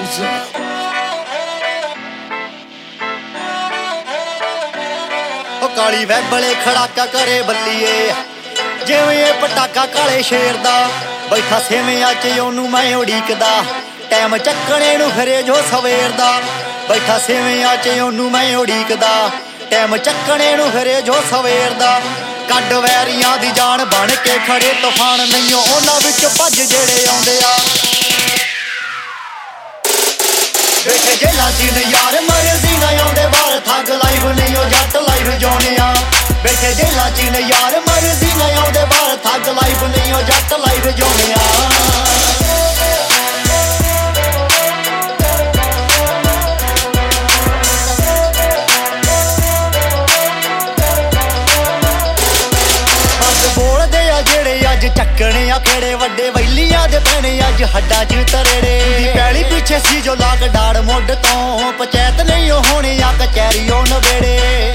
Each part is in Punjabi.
ਕਾਲੀ ਵੈਬਲੇ ਖੜਾਕਾ ਕਰੇ ਬੱਲੀਏ ਜਿਵੇਂ ਇਹ ਪਟਾਕਾ ਕਾਲੇ ਸ਼ੇਰ ਦਾ ਬੈਠਾ ਸੇਵਿਆਂ 'ਚ ਉਹਨੂੰ ਮੈਂ ਉਡੀਕਦਾ ਟਾਈਮ ਚੱਕਣੇ ਨੂੰ ਫਿਰੇ ਜੋ ਸਵੇਰ ਦਾ ਬੈਠਾ ਸੇਵਿਆਂ 'ਚ ਉਹਨੂੰ ਮੈਂ ਉਡੀਕਦਾ ਟਾਈਮ ਚੱਕਣੇ ਨੂੰ ਫਿਰੇ ਜੋ ਸਵੇਰ ਦਾ ਕੱਢ ਵੈਰੀਆਂ ਦੀ ਜਾਨ ਬਣ ਕੇ ਖੜੇ ਤੂਫਾਨ ਨਹੀਂ ਉਹਨਾਂ ਵਿੱਚ ਭੱਜ ਜਿਹੜੇ ਆਉਂਦੇ ਆ ਵੇਖੇ ਜੇਲਾਂ 'ਚ ਨਜ਼ਾਰੇ ਮਰਜ਼ੀ ਨਾ ਆਉਂਦੇ ਬਾਹਰ ਥੱਗ ਲਾਈਵ ਨਹੀਂ ਉਹ ਜੱਟ ਲਾਈਵ ਜਾਉਣਿਆ ਵੇਖੇ ਜੇਲਾਂ 'ਚ ਨਜ਼ਾਰੇ ਮਰਜ਼ੀ ਨਾ ਆਉਂਦੇ ਬਾਹਰ ਥੱਗ ਲਾਈਵ ਨਹੀਂ ਉਹ ਜੱਟ ਲਾਈਵ ਜਾਉਣਿਆ ਅੱਜ ਚੱਕਣੇ ਆ ਖੇੜੇ ਵੱਡੇ ਵੈਲੀਆਂ ਦੇ ਪੈਣੇ ਅੱਜ ਹੱਡਾਂ 'ਚ ਤਰੇੜੇ ਦੀ ਪੈਲੀ ਪਿੱਛੇ ਸੀ ਜੋ ਲਾਗ ਡਾੜ ਮੁੱਢ ਤੋਂ ਪੰਚਾਇਤ ਨਹੀਂ ਉਹ ਹੋਣੀ ਆ ਕਚਹਿਰੀ ਉਹ ਨਵੇੜੇ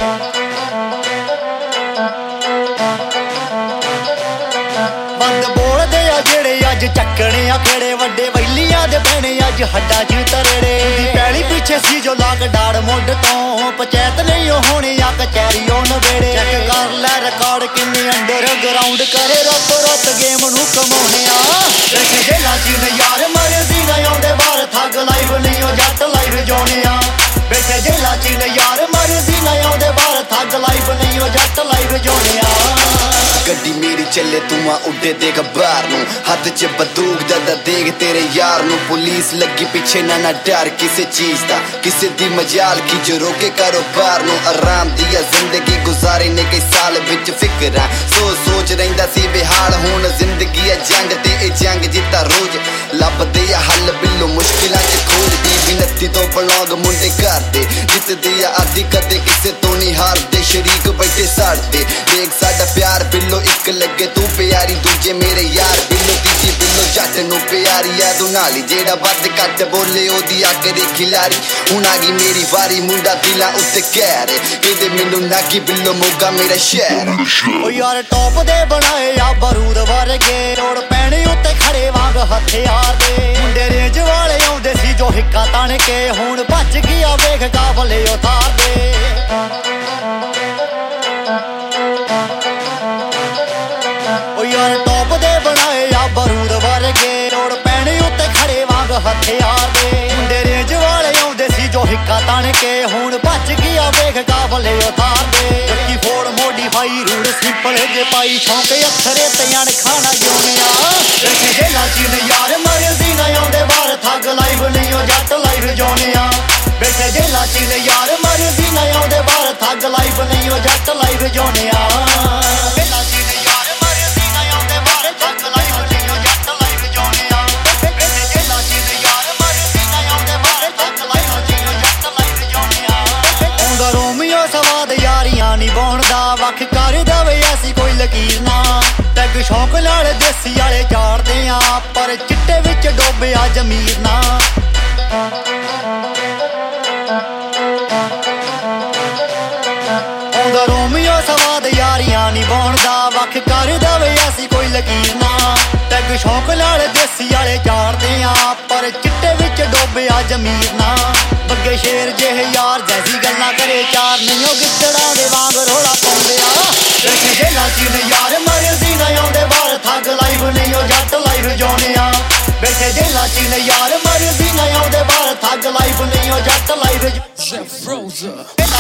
ਬੰਦ ਬੋਲਦੇ ਆ ਜਿਹੜੇ ਅੱਜ ਚੱਕਣੇ ਆ ਖੇੜੇ ਵੱਡੇ ਵੈਲੀਆਂ ਦੇ ਪੈਣੇ ਅੱਜ ਹੱਡਾਂ 'ਚ ਤਰੇੜੇ ਦੀ ਪੈਲੀ ਪਿੱਛੇ ਸੀ ਜੋ ਲਾਗ ਡਾੜ ਮੁੱਢ ਤੋਂ ਪੰਚਾਇਤ ਨਹੀਂ ਉਹ ਹੋਣੀ ਆ ਕਚਹਿਰੀ ਉਹ ਨਵੇੜੇ ਚੈੱਕ ਕਰ ਲੈ ਰਿਕਾਰਡ ਕਿੰਨੇ ਅੰਡਰਗਰਾਉਂਡ ਕਰੇ ਰਾਤ ਗੇਮ ਨੂੰ ਕਮਾਉਣੇ ਆ ਵੇਖੇ ਜੇਲਾਂ 'ਚ ਨਜ਼ਾਰੇ ਮਰਜ਼ੀ ਨਾ ਆਉਂਦੇ ਬਾਹਰ ਥੱਗ ਲਾਈਵ ਨਹੀਂ ਉਹ ਜੱਟ ਲਾਈਵ ਜਾਉਣੇ ਆ ਵੇਖੇ ਜੇਲਾਂ 'ਚ ਨਜ਼ਾਰੇ ਮਰਜ਼ੀ ਨਾ ਆਉਂਦੇ ਬਾਹਰ ਥੱਗ ਲਾਈਵ ਨਹੀਂ ਉਹ ਜੱਟ ਲਾਈਵ ਜਾਉਣੇ ਆ ਗੱਡੀ ਮੇਰੀ ਚੱਲੇ ਤੂੰ ਆ ਉੱਡੇ ਦੇਖ ਬਾਹਰ ਨੂੰ ਹੱਥ 'ਚ ਬੰਦੂਕ ਦਾ ਦੇਖ ਤੇਰੇ ਯਾਰ ਨੂੰ ਪੁਲਿਸ ਲੱਗੀ ਪਿੱਛੇ ਨਾ ਡਰ ਕਿਸੇ ਚੀਜ਼ ਦਾ ਕਿਸੇ ਦੀ ਮਜਾਲ ਕੀ ਜੋ ਰੋਕੇ ਕਾਰੋਬਾਰ ਨੂੰ ਆਰਾਮ ਦੀ ਜ਼ਿੰਦਗੀ ਗੁਜ਼ਾਰੇ ਨੇ ਕਈ ਸਾਲ ਵਿੱਚ ਫਿਕਰਾਂ ਸੋਚ ਰਹਿੰਦਾ ਸੀ ਬਿਹਾਲ ਹੁਣ ਜ਼ਿੰਦਗੀ ਹੈ ਜੰਗ ਤੇ ਇਹ ਜੰਗ ਜਿੱਤਾ ਰੋਜ਼ ਲੱਭਦੇ ਆ ਹੱਲ ਬਿੱਲੋ ਮੁਸ਼ਕਿਲਾਂ 'ਚ ਖੋਲਦੀ ਬਿਨਤੀ ਤੋਂ ਬਲੌਗ ਮੁੰਡੇ ਕਰਦੇ ਜਿੱਤਦੇ ਆ ਆਦੀ ਕਦੇ ਕਿਸੇ ਤੋਂ ਨਹੀਂ ਹਾਰਦੇ ਸ਼ਰੀਕ ਬੈਠੇ ਸਾੜਦੇ ਦੇਖ ਸਾਡਾ ਪਿਆਰ ਬਿੱਲੋ ਇੱਕ ਲੱਗੇ ਤੂੰ ਪਿਆਰੀ ਦੂਜੇ ਮੇਰੇ ਯਾਰ ਬਿੱਲੋ ਤੀਜੀ ਬਿੱਲੋ ਜੱਟ ਨੂੰ ਪਿਆਰੀ ਆ ਤੂੰ ਨਾਲੀ ਜਿਹੜਾ ਵੱਧ ਘੱਟ ਬੋਲੇ ਉਹਦੀ ਅੱਗ ਦੇ ਖਿਲਾਰੀ ਹੁਣ ਆ ਗਈ ਮੇਰੀ ਵਾਰੀ ਮੁੰਡਾ ਦਿਲਾਂ ਉੱਤੇ ਕਹਿ ਇਹਦੇ ਮੈਨੂੰ ਨਾਗੀ ਬਿੱਲੋ ਮੋਗਾ ਮੇਰਾ ਸ਼ਹਿਰ ਓ ਯਾਰ ਟੌਪ ਦੇ ਬਣਾਏ ਆ ਬਰੂਦ ਵਰਗੇ ਰੋੜ ਪੈਣੇ ਉੱਤੇ ਖੜੇ ਵਾਂਗ ਹਥਿਆਰ ਦੇ ਮੁੰਡੇ ਰੇਂਜ ਵਾਲੇ ਆਉਂਦੇ ਸੀ ਜੋ ਹਿੱਕਾ ਤਣ ਕੇ ਹੁਣ ਭੱਜ ਗਿਆ ਵੇਖ ਕਾਬਲੇ ਉਤਾਰ ਦੇ ਓ ਯਾਰ ਟੌਪ ਦੇ ਬਣਾਏ ਆ ਬਰੂਦ ਵਰਗੇ ਰੋੜ ਪੈਣੇ ਉੱਤੇ ਖੜੇ ਵਾਂਗ ਹਥਿਆਰ ਦੇ ਮੁੰਡੇ ਰੇਂਜ ਵਾਲੇ ਆਉਂਦੇ ਸੀ ਜੋ ਹਿੱਕਾ ਤਣ ਕੇ ਹੁਣ ਭੱਜ ਗਿਆ ਵੇਖ ਕਾਬਲੇ ਉਤਾਰ ਦੇ ਚੱਕੀ ਫੋੜ ਮੋਡੀਫਾਈ ਰੂੜ ਸਿੰਪਲ ਜੇ ਪਾਈ ਸ਼ੌਂਕ ਅੱਖਰੇ ਤੇ ਖਾਣਾ ਜਿਉਣਿਆ ਵੇਖੇ ਜੇਲਾਂ 'ਚ ਨਜ਼ਾਰੇ ਮਰਜ਼ੀ ਨਾ ਆਉਂਦੇ ਬਾਹਰ ਥੱਗ ਲਾਈਵ ਨਹੀਂ ਉਹ ਜੱਟ ਲਾਈਵ ਜਾਉਣਿਆ ਵੇਖੇ ਜੇਲਾਂ 'ਚ ਨਜ਼ਾਰੇ ਮਰਜ਼ੀ ਨਾ ਆਉਂਦੇ ਬਾਹਰ ਥੱਗ ਲਾਈਵ ਨਹੀਂ ਉਹ ਜੱਟ ਲਾਈਵ ਜਾਉਣਿਆ ਜੇਲਾਂ 'ਚ ਨਜ਼ਾਰੇ ਮਰਜ਼ੀ ਨਾ ਆਉਂਦੇ ਬਾਹਰ ਥੱਗ ਲਾਈਵ ਨਹੀਂ ਉਹ ਜੱਟ ਲਾਈਵ ਜਾਉਣਿਆ ਵੇਖੇ ਜੇਲਾਂ 'ਚ ਨਜ਼ਾਰੇ ਮਰਜ਼ੀ ਨਾ ਆਉਂਦੇ ਬਾਹਰ ਥੱਗ ਲਾਈਵ ਨਹੀਂ ਉਹ ਜੱਟ ਲਾਈਵ ਜਾਉਣਿਆ ਆਉਂਦਾ ਰੋਮੀਓ ਸਵਾਦ ਯਾਰੀਆਂ ਨਿਭਾਉਣ ਦਾ ਵੱਖ ਕਰ ਦਵੇ ਐਸੀ ਕੋਈ ਲਕੀਰ ਨਾ ਟੈਗ ਸ਼ੌਂਕ ਨਾਲ ਦੇਸੀ ਵਾਲੇ ਝਾੜਦੇ ਆ ਪਰ ਚਿੱਟੇ ਵਿੱਚ ਡੋਬਿਆ ਜ਼ਮੀਰ ਨਾ ਆਉਂਦਾ ਰੋਮੀਓ ਸਵਾਦ ਯਾਰੀਆਂ ਨਿਭਾਉਣ ਦਾ ਵੱਖ ਕਰ ਦਵੇ ਐਸੀ ਕੋਈ ਲਕੀਰ ਨਾ ਟੈਗ ਸ਼ੌਂਕ ਨਾਲ ਦੇਸੀ ਵਾਲੇ ਝਾੜਦੇ ਆ ਪਰ ਚਿੱਟੇ ਵਿੱਚ ਡੋਬਿਆ ਜ਼ਮੀਰ ਨਾ ਬੱਗੇ ਸ਼ੇਰ ਜਿਹੇ ਯਾਰ ਜੈਸੀ ਗੱਲਾਂ ਕਰੇ ਚਾਰ ਨਹੀਂ ਉਹ ਗਿੱਦੜਾਂ ਦੇ ਵਾਂਗ ਰੋਲਾ ਪਾਉਂਦੇ ਆ ਵੇਖੇ ਜੇਲਾਂ 'ਚ ਨਜ਼ਾਰੇ ਮਰਜ਼ੀ ਨਾ ਆਉਂਦੇ ਬਾਹਰ ਥੱਗ ਲਾਈਵ ਨਹੀਂ ਉਹ ਜੱਟ ਲਾਈਵ ਜਾਉਣਿਆ ਵੇਖੇ ਜੇਲਾਂ 'ਚ ਨਜ਼ਾਰੇ ਮਰਜ਼ੀ ਨਾ ਆਉਂਦੇ ਬਾਹਰ ਥੱਗ ਲਾਈਵ ਨਹੀਂ ਉਹ ਜੱਟ ਲਾਈਵ